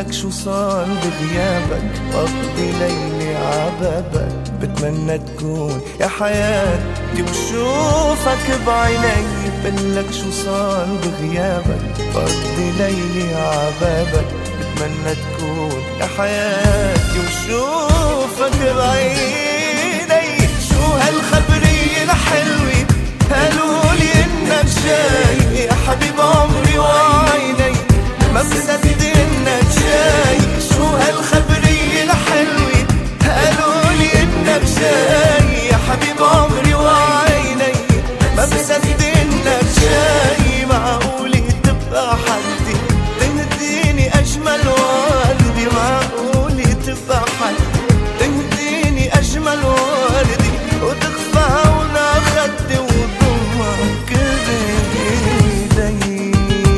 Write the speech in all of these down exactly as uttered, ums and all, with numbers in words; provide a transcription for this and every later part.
بقلك شو صار بغيابك، بقضي ليلي عبابك، بتمنى تكون يا حياتي وشوفك بعيني. بقلك شو صار بغيابك، بقضي ليلي عبابك، بتمنى تكون يا حياتي وشوفك بعيني. شو هالخبرية الحلوة قالولي انك جاي يا حبيب عمري وعيني، ما بصدق انك جاي. شو هالخبرية الحلوة قالولي انك جاي يا حبيب عمري وعيني، ما بصدق انك جاي. معقولي تبقى حدي تهديني اجمل وردي، معقولي تبقى حدي تهديني اجمل وردي، وتخفى هونا خدي وضمك بايدي.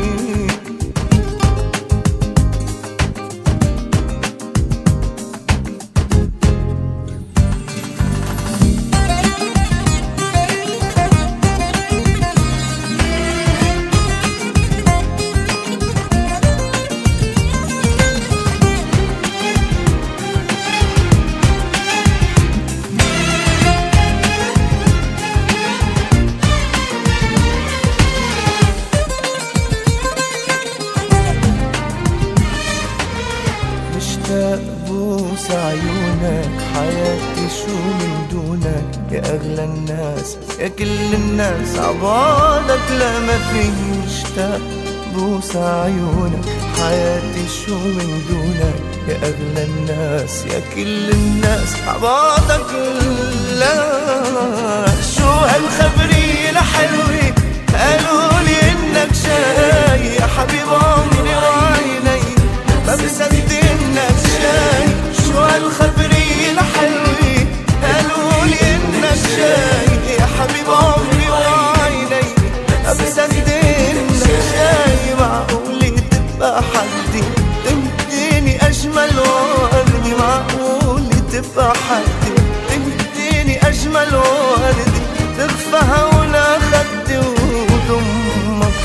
مشتاق بوس عيونك، حياتي شو من دونك يا أغلى الناس يا كل الناس عبالك لا ما في. مشتاق بوس عيونك، حياتي شو من دونك يا أغلى الناس يا كل الناس عبالك لا. شو هالخبرية الحلوة قالولي انك جاي يا حبيب عمري وعيني، ما بصدق انك جاي. شو هالخبرية الحلوة قالولي انك جاي يا حبيب عمري وعيني، ما بصدق انك جاي. معقولي تبقى حدي تهديني اجمل وردي، معقولي تبقى حدي تهديني اجمل وردي، تخفى هونا خدي وضمك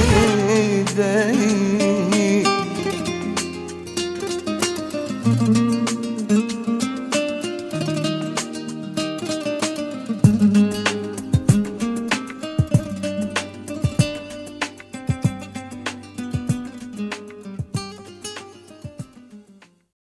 بايدي.